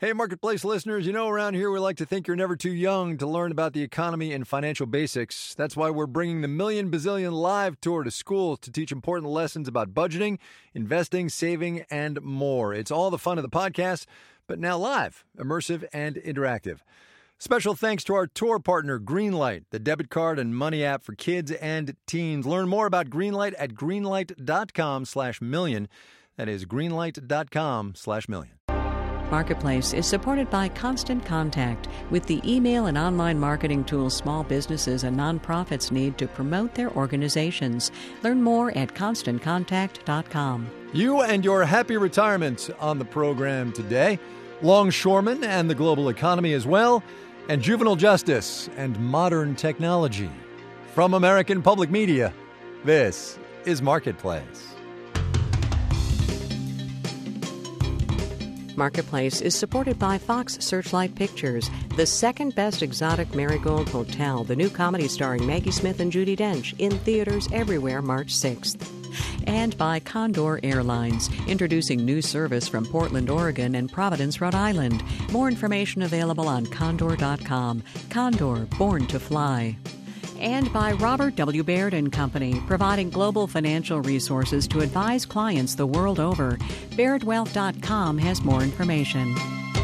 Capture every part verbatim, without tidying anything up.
Hey, Marketplace listeners, you know around here we like to think you're never too young to learn about the economy and financial basics. That's why we're bringing the Million Bazillion Live Tour to schools to teach important lessons about budgeting, investing, saving, and more. It's all the fun of the podcast, but now live, immersive, and interactive. Special thanks to our tour partner, Greenlight, the debit card and money app for kids and teens. Learn more about Greenlight at greenlight.com slash million. That is greenlight.com slash million. Marketplace is supported by Constant Contact, with the email and online marketing tools small businesses and nonprofits need to promote their organizations. Learn more at constant contact dot com. You and your happy retirement on the program today. Longshoremen and the global economy as well, and juvenile justice and modern technology. From American Public Media, this is Marketplace. Marketplace is supported by Fox Searchlight Pictures, the second best exotic Marigold Hotel, the new comedy starring Maggie Smith and Judi Dench, in theaters everywhere March sixth. And by Condor Airlines, introducing new service from Portland, Oregon and Providence, Rhode Island. More information available on condor dot com. Condor, born to fly. And by Robert W. Baird and Company, providing global financial resources to advise clients the world over. Baird Wealth dot com has more information.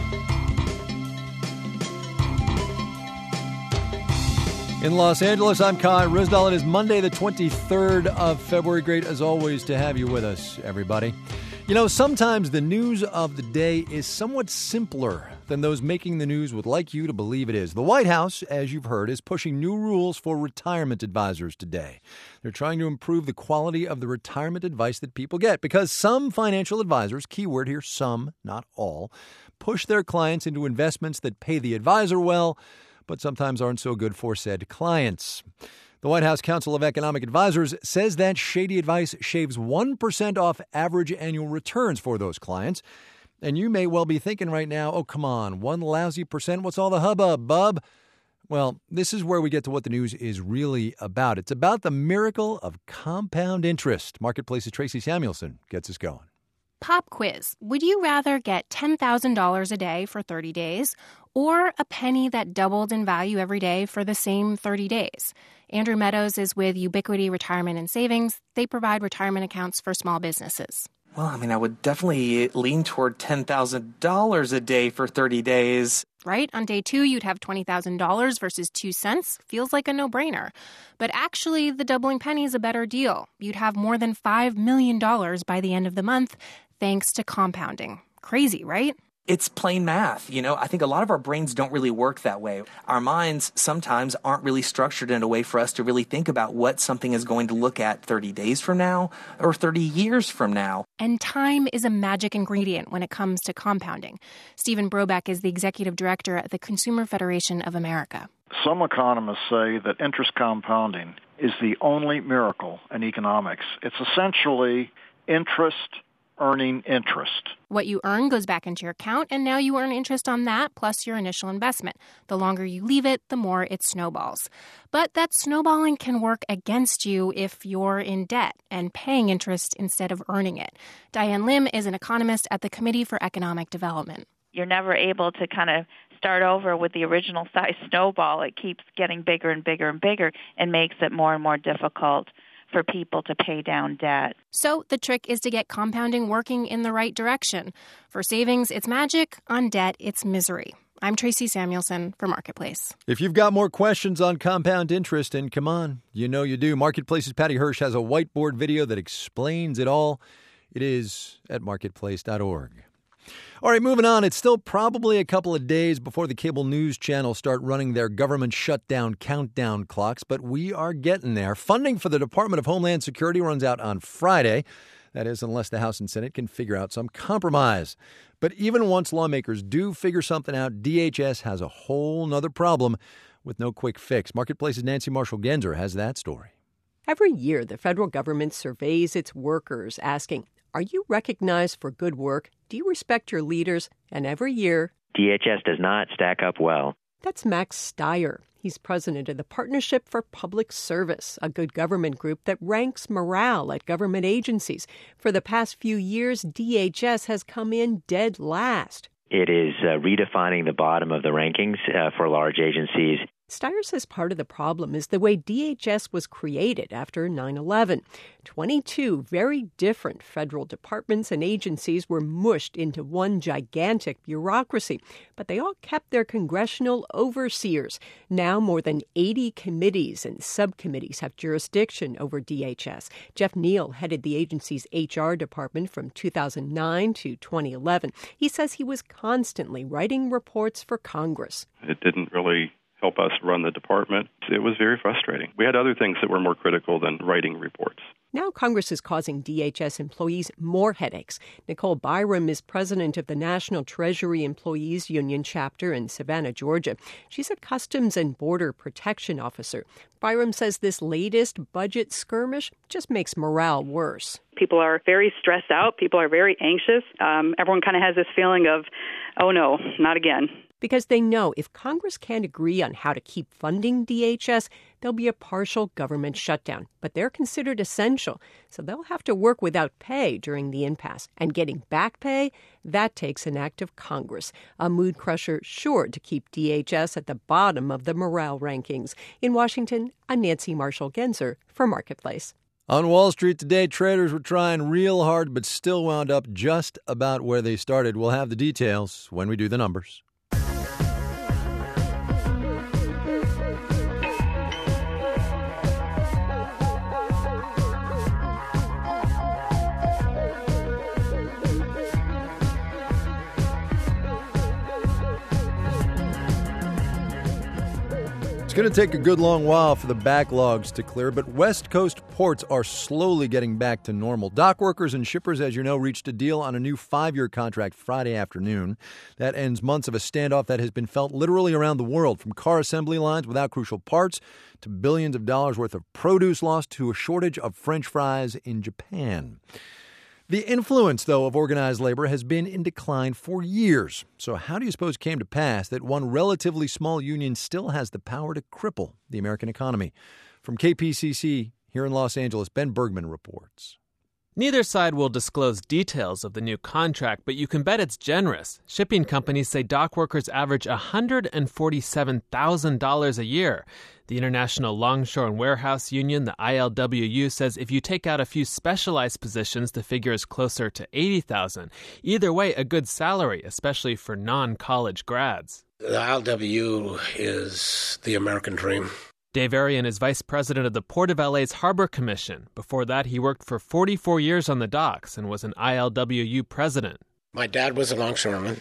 In Los Angeles, I'm Kai Ryssdal. It is Monday, the twenty-third of February. Great, as always, to have you with us, everybody. You know, sometimes the news of the day is somewhat simpler than those making the news would like you to believe it is. The White House, as you've heard, is pushing new rules for retirement advisors today. They're trying to improve the quality of the retirement advice that people get because some financial advisors, keyword here, some, not all, push their clients into investments that pay the advisor well, but sometimes aren't so good for said clients. The White House Council of Economic Advisors says that shady advice shaves one percent off average annual returns for those clients. And you may well be thinking right now, oh, come on, one lousy percent, what's all the hubbub, bub? Well, this is where we get to what the news is really about. It's about the miracle of compound interest. Marketplace's Tracy Samuelson gets us going. Pop quiz. Would you rather get ten thousand dollars a day for thirty days or a penny that doubled in value every day for the same thirty days? Andrew Meadows is with Ubiquity Retirement and Savings. They provide retirement accounts for small businesses. Well, I mean, I would definitely lean toward ten thousand dollars a day for thirty days. Right? On day two, you'd have twenty thousand dollars versus two cents. Feels like a no-brainer. But actually, the doubling penny is a better deal. You'd have more than five million dollars by the end of the month, thanks to compounding. Crazy, right? It's plain math. You know, I think a lot of our brains don't really work that way. Our minds sometimes aren't really structured in a way for us to really think about what something is going to look at thirty days from now or thirty years from now. And time is a magic ingredient when it comes to compounding. Stephen Brobeck is the executive director at the Consumer Federation of America. Some economists say that interest compounding is the only miracle in economics. It's essentially interest earning interest. What you earn goes back into your account, and now you earn interest on that plus your initial investment. The longer you leave it, the more it snowballs. But that snowballing can work against you if you're in debt and paying interest instead of earning it. Diane Lim is an economist at the Committee for Economic Development. You're never able to kind of start over with the original size snowball. It keeps getting bigger and bigger and bigger and makes it more and more difficult for people to pay down debt. So the trick is to get compounding working in the right direction. For savings, it's magic. On debt, it's misery. I'm Tracy Samuelson for Marketplace. If you've got more questions on compound interest, and come on, you know you do, Marketplace's Patty Hirsch has a whiteboard video that explains it all. It is at marketplace dot org. All right, moving on. It's still probably a couple of days before the cable news channels start running their government shutdown countdown clocks, but we are getting there. Funding for the Department of Homeland Security runs out on Friday. That is, unless the House and Senate can figure out some compromise. But even once lawmakers do figure something out, D H S has a whole nother problem with no quick fix. Marketplace's Nancy Marshall-Genzer has that story. Every year, the federal government surveys its workers, asking, are you recognized for good work? Do you respect your leaders? And every year, D H S does not stack up well. That's Max Steyer. He's president of the Partnership for Public Service, a good government group that ranks morale at government agencies. For the past few years, D H S has come in dead last. It is uh, redefining the bottom of the rankings uh, for large agencies. Steyer says part of the problem is the way D H S was created after nine eleven. twenty-two very different federal departments and agencies were mushed into one gigantic bureaucracy, but they all kept their congressional overseers. Now more than eighty committees and subcommittees have jurisdiction over D H S. Jeff Neal headed the agency's H R department from two thousand nine to twenty eleven. He says he was constantly writing reports for Congress. It didn't really help us run the department. It was very frustrating. We had other things that were more critical than writing reports. Now Congress is causing D H S employees more headaches. Nicole Byram is president of the National Treasury Employees Union chapter in Savannah, Georgia. She's a Customs and Border Protection officer. Byram says this latest budget skirmish just makes morale worse. People are very stressed out. People are very anxious. Um, everyone kind of has this feeling of, oh no, not again. Because they know if Congress can't agree on how to keep funding D H S, there'll be a partial government shutdown. But they're considered essential, so they'll have to work without pay during the impasse. And getting back pay, that takes an act of Congress, a mood crusher sure to keep D H S at the bottom of the morale rankings. In Washington, I'm Nancy Marshall-Genzer for Marketplace. On Wall Street today, traders were trying real hard but still wound up just about where they started. We'll have the details when we do the numbers. It's going to take a good long while for the backlogs to clear, but West Coast ports are slowly getting back to normal. Dock workers and shippers, as you know, reached a deal on a new five-year contract Friday afternoon. That ends months of a standoff that has been felt literally around the world, from car assembly lines without crucial parts to billions of dollars worth of produce lost to a shortage of French fries in Japan. The influence, though, of organized labor has been in decline for years. So how do you suppose it came to pass that one relatively small union still has the power to cripple the American economy? From K P C C here in Los Angeles, Ben Bergman reports. Neither side will disclose details of the new contract, but you can bet it's generous. Shipping companies say dock workers average one hundred forty-seven thousand dollars a year. The International Longshore and Warehouse Union, the I L W U, says if you take out a few specialized positions, the figure is closer to eighty thousand dollars. Either way, a good salary, especially for non-college grads. The I L W U is the American dream. Dave Arian is vice president of the Port of L A's Harbor Commission. Before that, he worked for forty-four years on the docks and was an I L W U president. My dad was a longshoreman.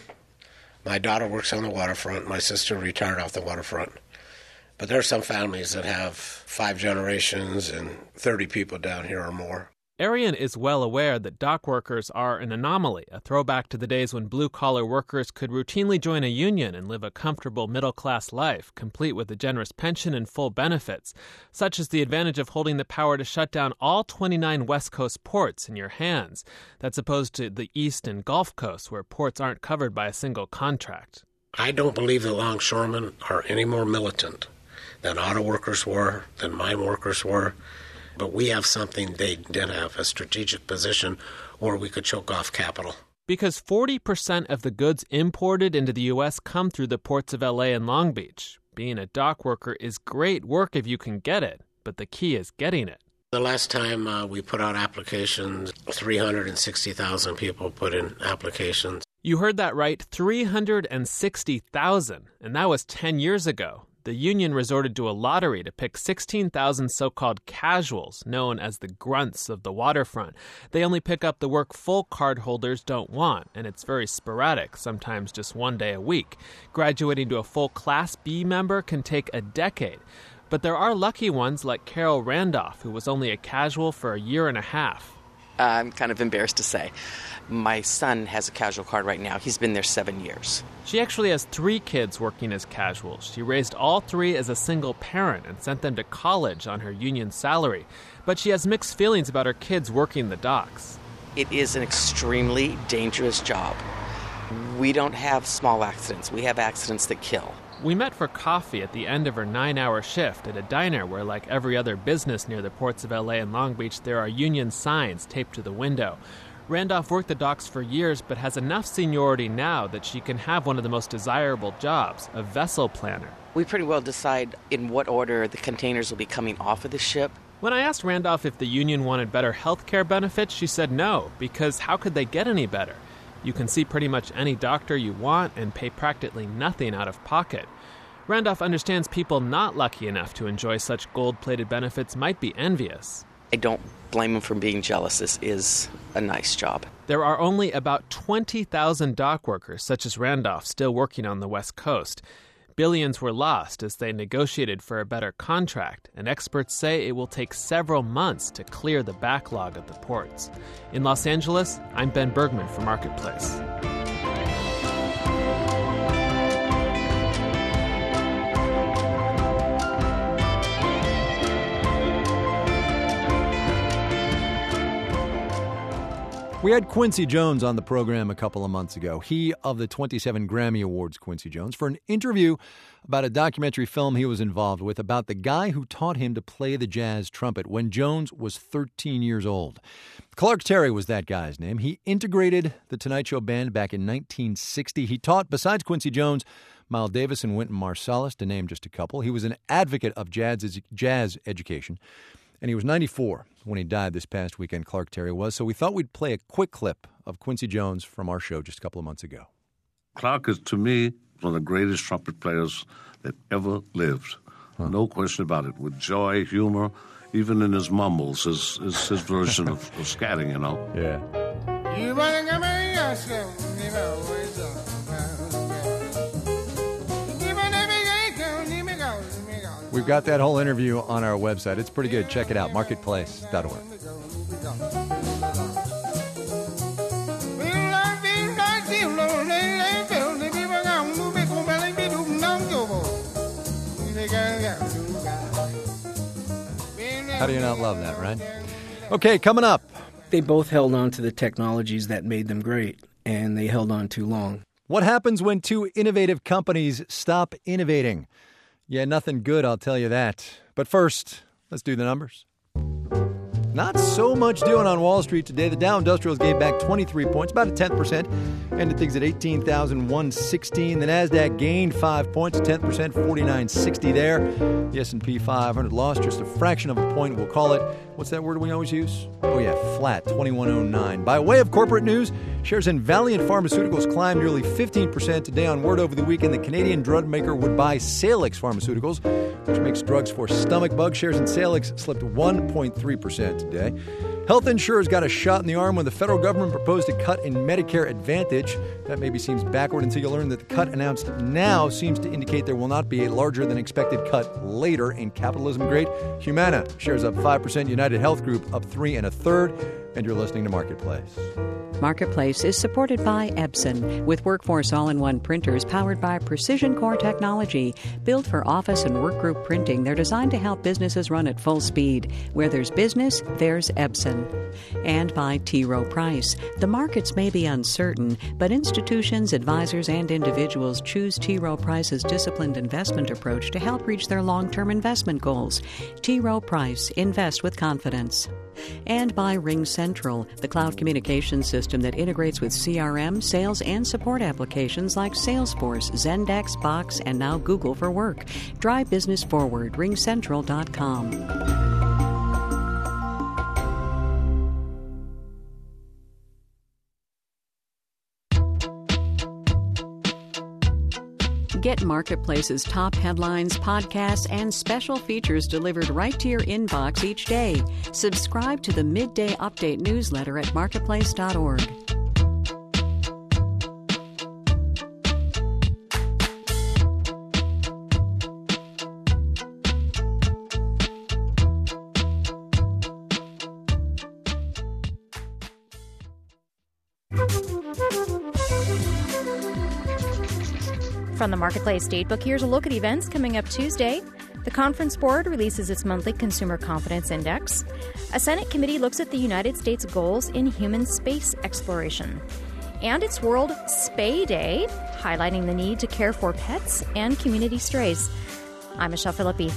My daughter works on the waterfront. My sister retired off the waterfront. But there are some families that have five generations and thirty people down here or more. Arian is well aware that dock workers are an anomaly, a throwback to the days when blue-collar workers could routinely join a union and live a comfortable middle-class life, complete with a generous pension and full benefits. Such is the advantage of holding the power to shut down all twenty-nine West Coast ports in your hands. That's opposed to the East and Gulf Coast, where ports aren't covered by a single contract. I don't believe the longshoremen are any more militant than auto workers were, than mine workers were. But we have something they didn't have, a strategic position where we could choke off capital. Because forty percent of the goods imported into the U S come through the ports of L A and Long Beach. Being a dock worker is great work if you can get it, but the key is getting it. The last time uh, we put out applications, three hundred sixty thousand people put in applications. You heard that right, three hundred sixty thousand, and that was ten years ago. The union resorted to a lottery to pick sixteen thousand so-called casuals, known as the grunts of the waterfront. They only pick up the work full card holders don't want, and it's very sporadic, sometimes just one day a week. Graduating to a full Class B member can take a decade. But there are lucky ones like Carol Randolph, who was only a casual for a year and a half. I'm kind of embarrassed to say. My son has a casual card right now. He's been there seven years. She actually has three kids working as casuals. She raised all three as a single parent and sent them to college on her union salary. But she has mixed feelings about her kids working the docks. It is an extremely dangerous job. We don't have small accidents. We have accidents that kill. We met for coffee at the end of her nine-hour shift at a diner where, like every other business near the ports of L A and Long Beach, there are union signs taped to the window. Randolph worked the docks for years but has enough seniority now that she can have one of the most desirable jobs, a vessel planner. We pretty well decide in what order the containers will be coming off of the ship. When I asked Randolph if the union wanted better health care benefits, she said no, because how could they get any better? You can see pretty much any doctor you want and pay practically nothing out of pocket. Randolph understands people not lucky enough to enjoy such gold-plated benefits might be envious. I don't blame them for being jealous. This is a nice job. There are only about twenty thousand dock workers, such as Randolph, still working on the West Coast. Billions were lost as they negotiated for a better contract, and experts say it will take several months to clear the backlog at the ports. In Los Angeles, I'm Ben Bergman for Marketplace. We had Quincy Jones on the program a couple of months ago. He of the twenty-seven Grammy Awards, Quincy Jones, for an interview about a documentary film he was involved with about the guy who taught him to play the jazz trumpet when Jones was thirteen years old. Clark Terry was that guy's name. He integrated the Tonight Show band back in nineteen sixty. He taught, besides Quincy Jones, Miles Davis and Wynton Marsalis, to name just a couple. He was an advocate of jazz, jazz education. And he was ninety-four when he died this past weekend, Clark Terry was. So we thought we'd play a quick clip of Quincy Jones from our show just a couple of months ago. Clark is, to me, one of the greatest trumpet players that ever lived. Huh. No question about it. With joy, humor, even in his mumbles, his, his, his version of, of scatting, you know. Yeah. We've got that whole interview on our website. It's pretty good. Check it out, marketplace dot org. How do you not love that, right? Okay, coming up. They both held on to the technologies that made them great, and they held on too long. What happens when two innovative companies stop innovating? Yeah, nothing good, I'll tell you that. But first, let's do the numbers. Not so much doing on Wall Street today. The Dow Industrials gave back twenty-three points, about a tenth percent. Ended things at eighteen thousand one hundred sixteen. The Nasdaq gained five points, a tenth percent, forty-nine sixty there. The S and P five hundred lost just a fraction of a point. We'll call it, what's that word we always use? Oh yeah, flat, twenty-one oh nine. By way of corporate news, shares in Valiant Pharmaceuticals climbed nearly fifteen percent today on word over the weekend the Canadian drug maker would buy Salix Pharmaceuticals, which makes drugs for stomach bugs. Shares in Salix slipped one point three percent today. Health insurers got a shot in the arm when the federal government proposed a cut in Medicare Advantage. That maybe seems backward until you learn that the cut announced now seems to indicate there will not be a larger than expected cut later. In capitalism great, Humana shares up five percent, United Health Group up three and a third, and you're listening to Marketplace. Marketplace is supported by Epson, with Workforce all-in-one printers powered by Precision Core technology. Built for office and workgroup printing, they're designed to help businesses run at full speed. Where there's business, there's Epson. And by T. Rowe Price. The markets may be uncertain, but institutions, advisors, and individuals choose T. Rowe Price's disciplined investment approach to help reach their long-term investment goals. T. Rowe Price. Invest with confidence. And by Ring Central, the cloud communication system that integrates with C R M, sales, and support applications like Salesforce, Zendesk, Box, and now Google for Work. Drive business forward. ring central dot com. Get Marketplace's top headlines, podcasts, and special features delivered right to your inbox each day. Subscribe to the Midday Update newsletter at marketplace dot org. From the Marketplace Datebook, here's a look at events coming up Tuesday. The Conference Board releases its monthly Consumer Confidence Index. A Senate committee looks at the United States' goals in human space exploration. And it's World Spay Day, highlighting the need to care for pets and community strays. I'm Michelle Philippi.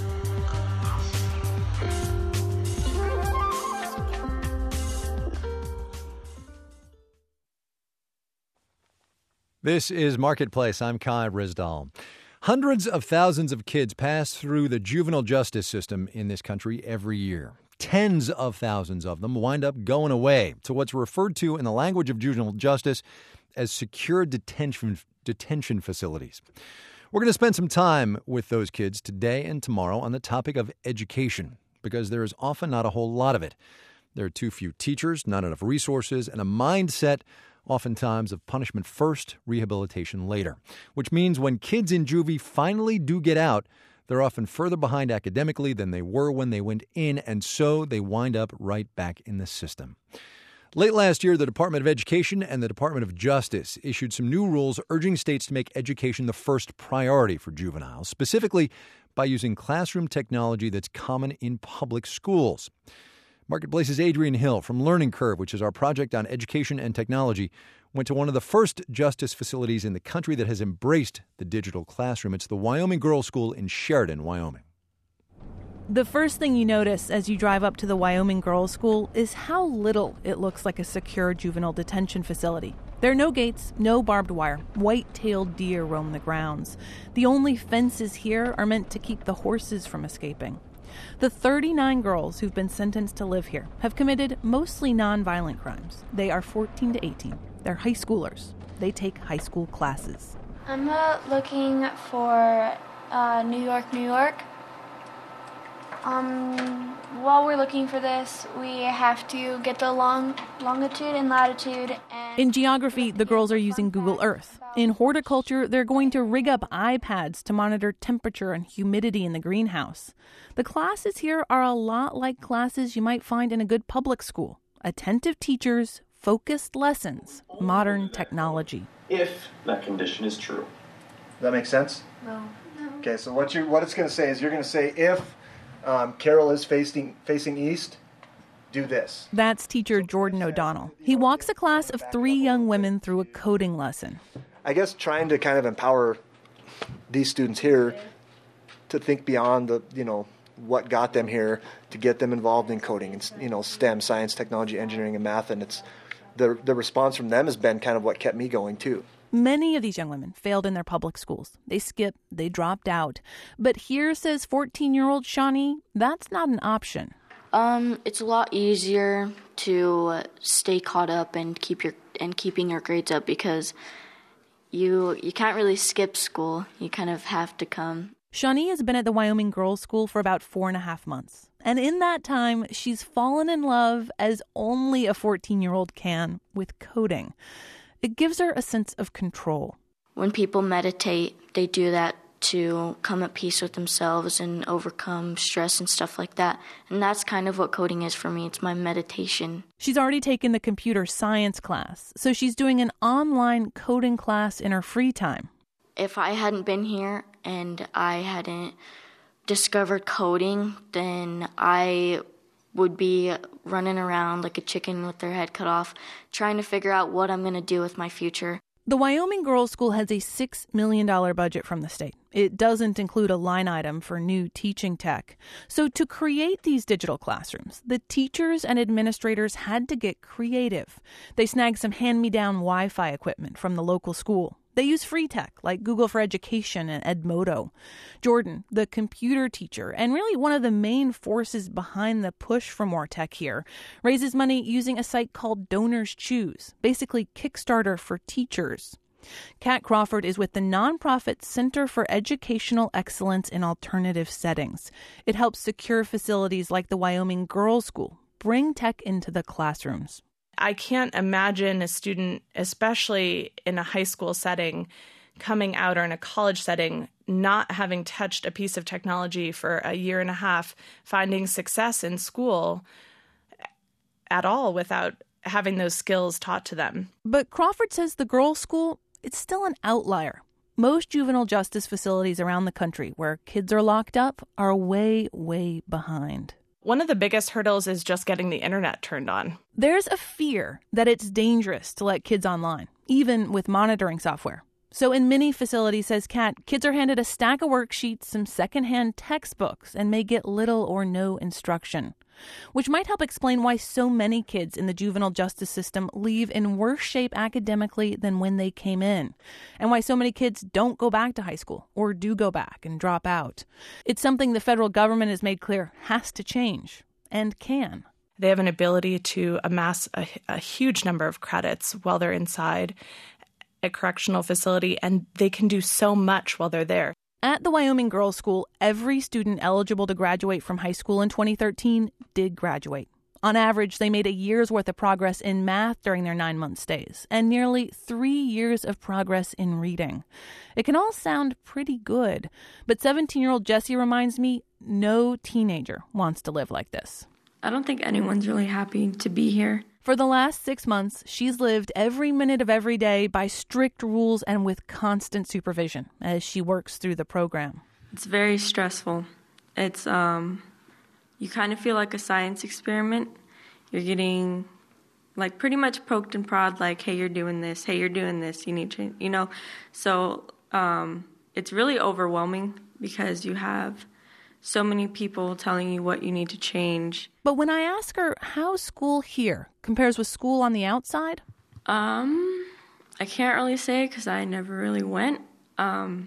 This is Marketplace. I'm Kai Ryssdal. Hundreds of thousands of kids pass through the juvenile justice system in this country every year. Tens of thousands of them wind up going away to what's referred to in the language of juvenile justice as secure detention, detention facilities. We're going to spend some time with those kids today and tomorrow on the topic of education, because there is often not a whole lot of it. There are too few teachers, not enough resources, and a mindset oftentimes of punishment first, rehabilitation later, which means when kids in juvie finally do get out, they're often further behind academically than they were when they went in, and so they wind up right back in the system. Late last year, the Department of Education and the Department of Justice issued some new rules urging states to make education the first priority for juveniles, specifically by using classroom technology that's common in public schools. Marketplace's Adrian Hill from Learning Curve, which is our project on education and technology, went to one of the first justice facilities in the country that has embraced the digital classroom. It's the Wyoming Girls School in Sheridan, Wyoming. The first thing you notice as you drive up to the Wyoming Girls School is how little it looks like a secure juvenile detention facility. There are no gates, no barbed wire. White-tailed deer roam the grounds. The only fences here are meant to keep the horses from escaping. The thirty-nine girls who've been sentenced to live here have committed mostly nonviolent crimes. They are fourteen to eighteen. They're high schoolers. They take high school classes. I'm uh, looking for uh, New York, New York. Um, while we're looking for this, we have to get the long longitude and latitude. And in geography, the girls are using Google Earth. In horticulture, they're going to rig up iPads to monitor temperature and humidity in the greenhouse. The classes here are a lot like classes you might find in a good public school. Attentive teachers, focused lessons, modern technology. If that condition is true. Does that make sense? No. no. Okay, so what you what it's going to say is you're going to say if um, Carol is facing facing east, do this. That's teacher Jordan O'Donnell. He walks a class of three young women through a coding lesson. I guess trying to kind of empower these students here to think beyond the, you know, what got them here, to get them involved in coding and, you know, STEM, science, technology, engineering, and math. And it's the the response from them has been kind of what kept me going, too. Many of these young women failed in their public schools. They skipped, they dropped out. But here, says fourteen-year-old Shawnee, that's not an option. Um, it's a lot easier to stay caught up and keep your and keeping your grades up because you you can't really skip school. You kind of have to come. Shawnee has been at the Wyoming Girls School for about four and a half months. And in that time, she's fallen in love, as only a fourteen-year-old can, with coding. It gives her a sense of control. When people meditate, they do that to come at peace with themselves and overcome stress and stuff like that. And that's kind of what coding is for me. It's my meditation. She's already taken the computer science class, so she's doing an online coding class in her free time. If I hadn't been here and I hadn't discovered coding, then I would be running around like a chicken with their head cut off, trying to figure out what I'm going to do with my future. The Wyoming Girls School has a six million dollars budget from the state. It doesn't include a line item for new teaching tech. So to create these digital classrooms, the teachers and administrators had to get creative. They snagged some hand-me-down Wi-Fi equipment from the local school. They use free tech like Google for Education and Edmodo. Jordan, the computer teacher, and really one of the main forces behind the push for more tech here, raises money using a site called Donors Choose, basically Kickstarter for teachers. Kat Crawford is with the nonprofit Center for Educational Excellence in Alternative Settings. It helps secure facilities like the Wyoming Girls School bring tech into the classrooms. I can't imagine a student, especially in a high school setting, coming out or in a college setting, not having touched a piece of technology for a year and a half, finding success in school at all without having those skills taught to them. But Crawford says the girls' school, it's still an outlier. Most juvenile justice facilities around the country where kids are locked up are way, way behind. One of the biggest hurdles is just getting the internet turned on. There's a fear that it's dangerous to let kids online, even with monitoring software. So in many facilities, says Kat, kids are handed a stack of worksheets, some secondhand textbooks, and may get little or no instruction, which might help explain why so many kids in the juvenile justice system leave in worse shape academically than when they came in, and why so many kids don't go back to high school or do go back and drop out. It's something the federal government has made clear has to change and can. They have an ability to amass a, a huge number of credits while they're inside a correctional facility, and they can do so much while they're there. At the Wyoming Girls School, every student eligible to graduate from high school in twenty thirteen did graduate. On average, they made a year's worth of progress in math during their nine-month stays, and nearly three years of progress in reading. It can all sound pretty good, but seventeen-year-old Jessie reminds me no teenager wants to live like this. I don't think anyone's really happy to be here. For the last six months, she's lived every minute of every day by strict rules and with constant supervision as she works through the program. It's very stressful. It's, um, you kind of feel like a science experiment. You're getting, like, pretty much poked and prod, like, hey, you're doing this, hey, you're doing this, you need to, you know. So um, it's really overwhelming because you have so many people telling you what you need to change. But when I ask her how school here compares with school on the outside? Um, I can't really say because I never really went. Um,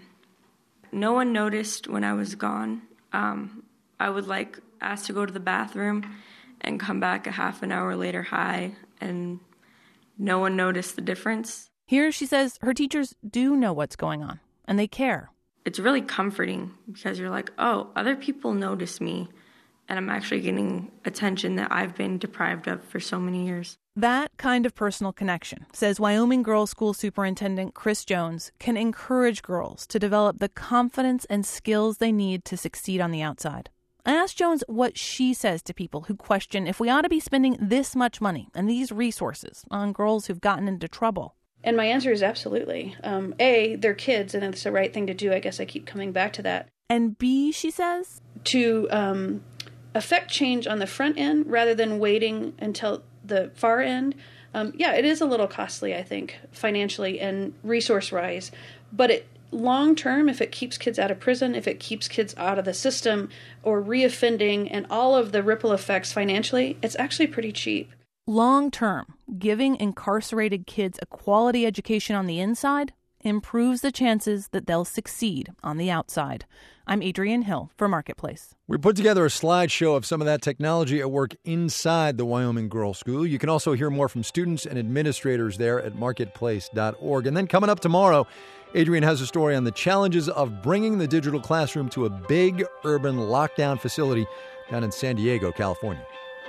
no one noticed when I was gone. Um, I would like ask to go to the bathroom and come back a half an hour later high, and no one noticed the difference. Here she says her teachers do know what's going on, and they care. It's really comforting because you're like, oh, other people notice me, and I'm actually getting attention that I've been deprived of for so many years. That kind of personal connection, says Wyoming Girls School Superintendent Chris Jones, can encourage girls to develop the confidence and skills they need to succeed on the outside. I asked Jones what she says to people who question if we ought to be spending this much money and these resources on girls who've gotten into trouble. And my answer is absolutely. Um, A, they're kids, and it's the right thing to do. I guess I keep coming back to that. And B, she says? To um, affect change on the front end rather than waiting until the far end. Um, yeah, it is a little costly, I think, financially and resource-wise. But it long term, if it keeps kids out of prison, if it keeps kids out of the system or reoffending and all of the ripple effects financially, it's actually pretty cheap. Long term, giving incarcerated kids a quality education on the inside improves the chances that they'll succeed on the outside. I'm Adrienne Hill for Marketplace. We put together a slideshow of some of that technology at work inside the Wyoming Girls School. You can also hear more from students and administrators there at marketplace dot org. And then coming up tomorrow, Adrienne has a story on the challenges of bringing the digital classroom to a big urban lockdown facility down in San Diego, California.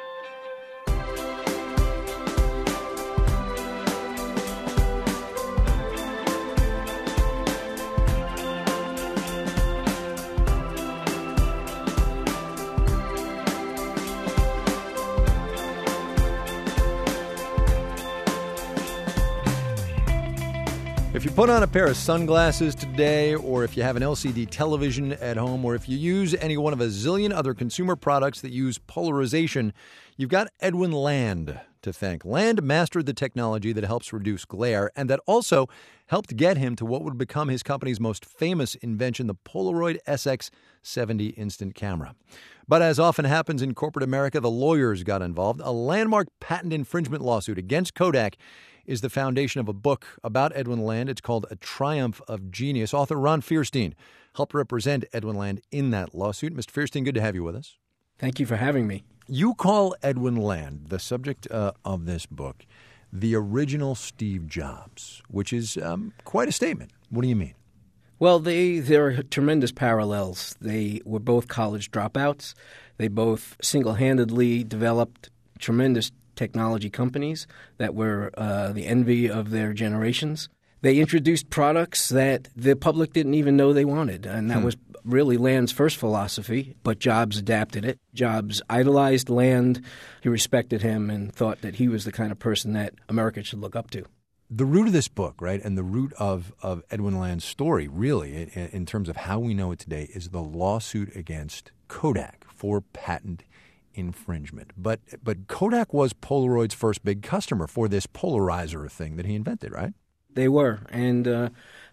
If you put on a pair of sunglasses today, or if you have an L C D television at home, or if you use any one of a zillion other consumer products that use polarization, you've got Edwin Land to thank. Land mastered the technology that helps reduce glare, and that also helped get him to what would become his company's most famous invention, the Polaroid S X seventy instant camera. But as often happens in corporate America, the lawyers got involved. A landmark patent infringement lawsuit against Kodak is the foundation of a book about Edwin Land. It's called A Triumph of Genius. Author Ron Fierstein helped represent Edwin Land in that lawsuit. Mister Fierstein, good to have you with us. Thank you for having me. You call Edwin Land, the subject uh, of this book, the original Steve Jobs, which is um, quite a statement. What do you mean? Well, they there are tremendous parallels. They were both college dropouts. They both single-handedly developed tremendous technology companies that were uh, the envy of their generations. They introduced products that the public didn't even know they wanted, and that hmm. was really Land's first philosophy, but Jobs adapted it. Jobs idolized Land. He respected him and thought that he was the kind of person that America should look up to. The root of this book, right, and the root of, of Edwin Land's story, really, in, in terms of how we know it today, is the lawsuit against Kodak for patent infringement. But but Kodak was Polaroid's first big customer for this polarizer thing that he invented, right? They were, and uh,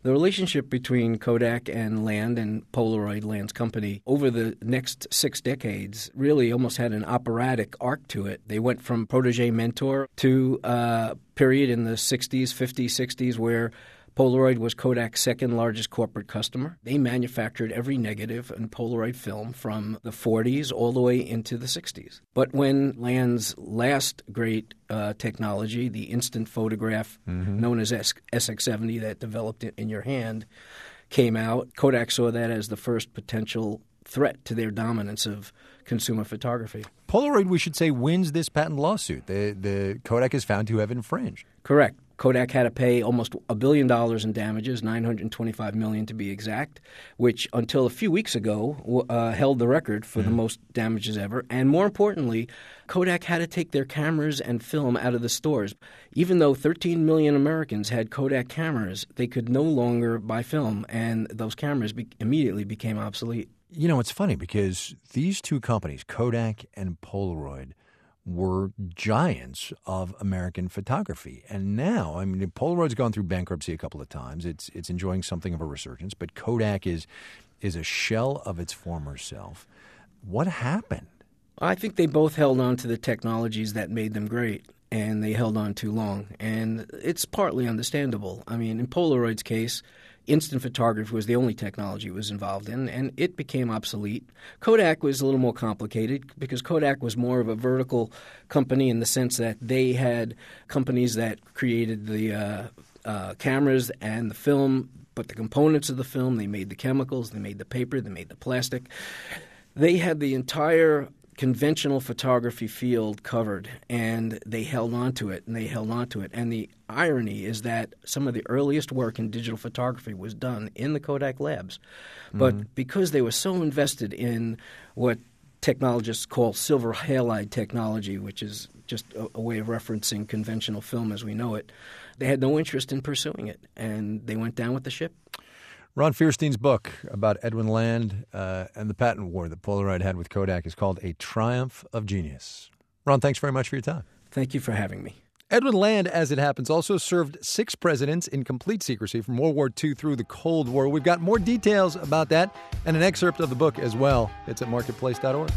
The relationship between Kodak and Land and Polaroid, Land's company, over the next six decades really almost had an operatic arc to it. They went from protege-mentor to a period in the sixties, fifties, sixties where Polaroid was Kodak's second largest corporate customer. They manufactured every negative in Polaroid film from the forties all the way into the sixties. But when Land's last great uh, technology, the instant photograph mm-hmm. known as S X seventy that developed in your hand, came out, Kodak saw that as the first potential threat to their dominance of consumer photography. Polaroid, we should say, wins this patent lawsuit. The, the Kodak is found to have infringed. Correct. Kodak had to pay almost a billion dollars in damages, nine hundred twenty-five million dollars to be exact, which until a few weeks ago uh, held the record for mm. the most damages ever. And more importantly, Kodak had to take their cameras and film out of the stores. Even though thirteen million Americans had Kodak cameras, they could no longer buy film, and those cameras be- immediately became obsolete. You know, it's funny because these two companies, Kodak and Polaroid, were giants of American photography. And now, I mean, Polaroid's gone through bankruptcy a couple of times. It's it's enjoying something of a resurgence, but Kodak is is a shell of its former self. What happened? I think they both held on to the technologies that made them great, and they held on too long. And it's partly understandable. I mean, in Polaroid's case, instant photography was the only technology it was involved in, and it became obsolete. Kodak was a little more complicated because Kodak was more of a vertical company in the sense that they had companies that created the uh, uh, cameras and the film, but the components of the film, they made the chemicals, they made the paper, they made the plastic. They had the entire conventional photography field covered, and they held on to it, and they held on to it. And the irony is that some of the earliest work in digital photography was done in the Kodak labs. But mm-hmm. because they were so invested in what technologists call silver halide technology, which is just a, a way of referencing conventional film as we know it, they had no interest in pursuing it, and they went down with the ship. Ron Fierstein's book about Edwin Land uh, and the patent war that Polaroid had with Kodak is called A Triumph of Genius. Ron, thanks very much for your time. Thank you for having me. Edwin Land, as it happens, also served six presidents in complete secrecy from World War Two through the Cold War. We've got more details about that and an excerpt of the book as well. It's at marketplace dot org.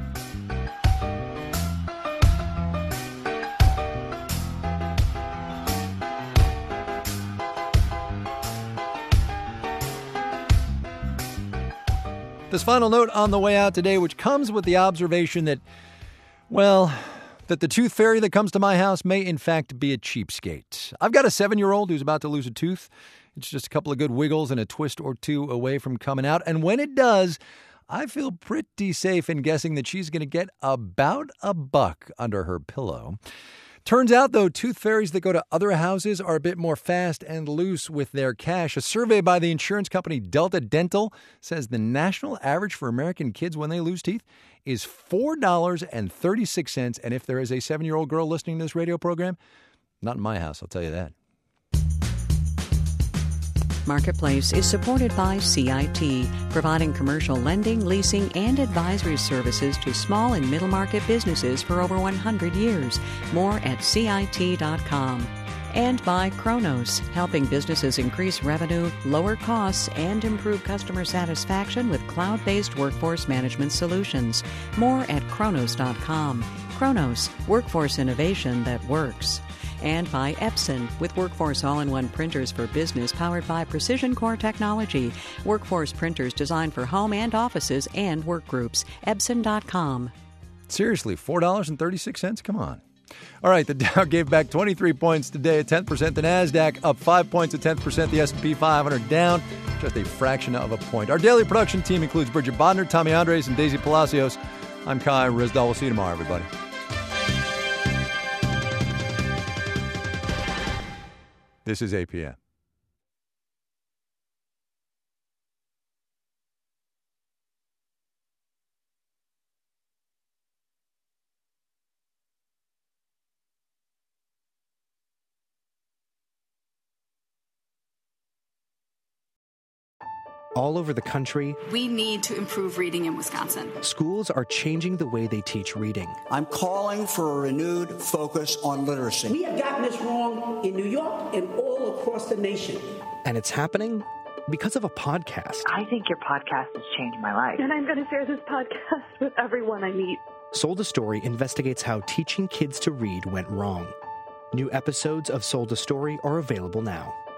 This final note on the way out today, which comes with the observation that, well, that the tooth fairy that comes to my house may in fact be a cheapskate. I've got a seven-year-old who's about to lose a tooth. It's just a couple of good wiggles and a twist or two away from coming out. And when it does, I feel pretty safe in guessing that she's going to get about a buck under her pillow. Turns out, though, tooth fairies that go to other houses are a bit more fast and loose with their cash. A survey by the insurance company Delta Dental says the national average for American kids when they lose teeth is four dollars and thirty-six cents. And if there is a seven-year-old girl listening to this radio program, not in my house, I'll tell you that. Marketplace is supported by C I T, providing commercial lending, leasing, and advisory services to small and middle market businesses for over one hundred years. More at C I T dot com. And by Kronos, helping businesses increase revenue, lower costs, and improve customer satisfaction with cloud-based workforce management solutions. More at Kronos dot com. Kronos, workforce innovation that works. And by Epson, with Workforce all-in-one printers for business powered by Precision Core technology. Workforce printers designed for home and offices and work groups. Epson dot com. Seriously, four dollars and thirty-six cents? Come on. All right, the Dow gave back twenty-three points today, a tenth percent. The NASDAQ up five points, a tenth percent. The S and P five hundred down just a fraction of a point. Our daily production team includes Bridget Bodner, Tommy Andres, and Daisy Palacios. I'm Kai Rizdal. We'll see you tomorrow, everybody. This is A P M. all over the country. We need to improve reading in Wisconsin. Schools are changing the way they teach reading. I'm calling for a renewed focus on literacy. We have gotten this wrong in New York and all across the nation. And it's happening because of a podcast. I think your podcast has changed my life. And I'm going to share this podcast with everyone I meet. Sold a Story investigates how teaching kids to read went wrong. New episodes of Sold a Story are available now.